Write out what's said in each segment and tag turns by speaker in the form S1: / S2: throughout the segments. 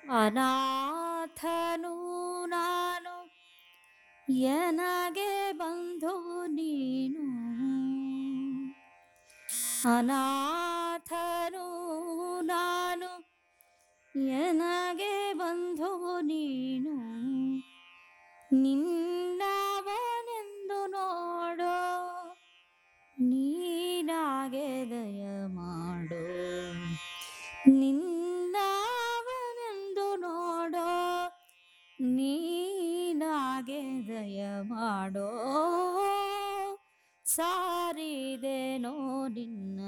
S1: ಅನಾಥನು ನಾನು ಎನಗೆ ಬಂಧು ನೀನು. ಅನಾಥನು ನಾನು ಎನಗೆ ಬಂಧು ನೀನು. ನಿನ್ನವನೆಂದು ನೋಡೋ ನೀನಾಗೆ ದಯ ಮಾಡೋ. ನಿನ್ನವನೆಂದು ನೋಡೋ ನೀನಾಗೆ ದಯ ಮಾಡೋ. ಸಾರಿದೆನೋ ನಿನ್ನ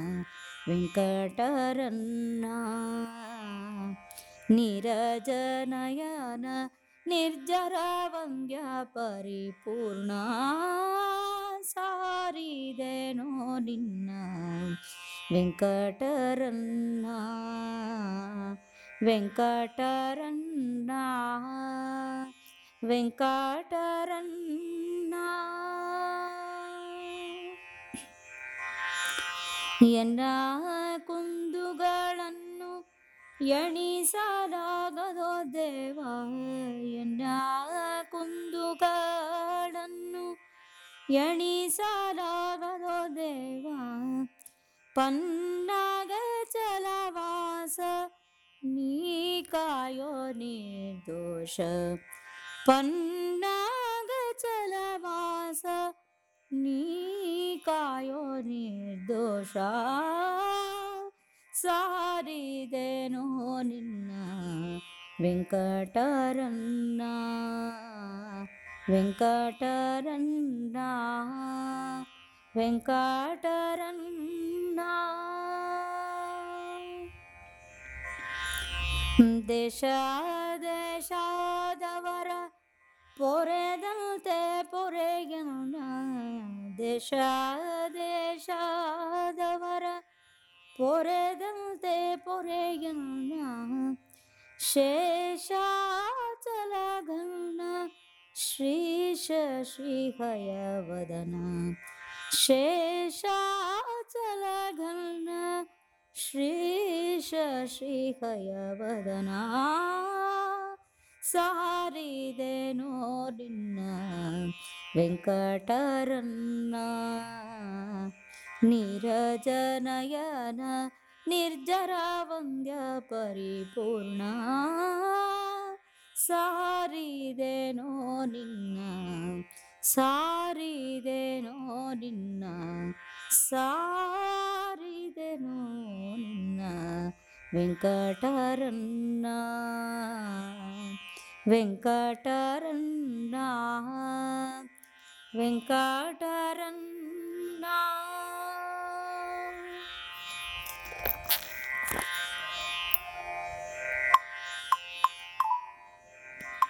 S1: ವೆಂಕಟರನ್ನ. ನೀರಜನಯನ ನಿರ್ಜರ ವಂದ್ಯ ಪರಿಪೂರ್ಣ. ಸಾರಿದೆನೋ ನಿನ್ನ ವೆಂಕಟರನ್ನ. ವೆಂಕಟರನ್ನ ವೆಂಕಟರನ್ನ. ಎನ್ನ ಕುಂದುಗಳನ್ನು ಎಣಿಸಲಾಗದೋ ದೇವ. ಎನ್ನ ಕುಂದುಗಳನ್ನು ಎಣಿಸಲಾಗದೋ ದೇವ. ಪನ್ನಗ ಚಲವಾಸ ನೀ ಕಾಯೋ ನಿರ್ದೋಷ. ಪನ್ನಗ ಚಲವಾಸ ನೀ ಕಾಯೋ ನಿರ್ದೋಷ. ಸಾರಿದೆನೋ ನಿನ್ನ ವೆಂಕಟರನ್ನ. ವೆಂಕಟರನ್ನ ವೆಂಕಟರನ್ನ. ದೇಶ ದೇಶದವರ ಪೊರೆದಂತೆ ಪೊರೆಗೆನ. ದೇಶ ದೇಶದವರ ಪೊರೆದಂತೆ ಪೊರೆಗೆನ. ಶೇಷಾಚಲಘನ ಶ್ರೀಶ ಶ್ರೀಹಯವದನ. ಶೇಷಾಚಲಘನ ಶ್ರೀಶ ಶ್ರೀಹಯವದನ. ಸಾರಿದೆನೋ ನಿನ್ನ ವೆಂಕಟರನ್ನ. ನೀರಜನಯನ ನಿರ್ಜರ ವಂದ್ಯ ಪರಿಪೂರ್ಣ. ಸಾರಿದೆನೋ ನಿನ್ನ ಸಾರಿದೆನೋ ನಿನ್ನ ಸಾರಿದೆನೋ ನಿನ್ನ ವೆಂಕಟರನ್ನ. ವೆಂಕಟರನ್ನ ವೆಂಕಟರನ್ನ.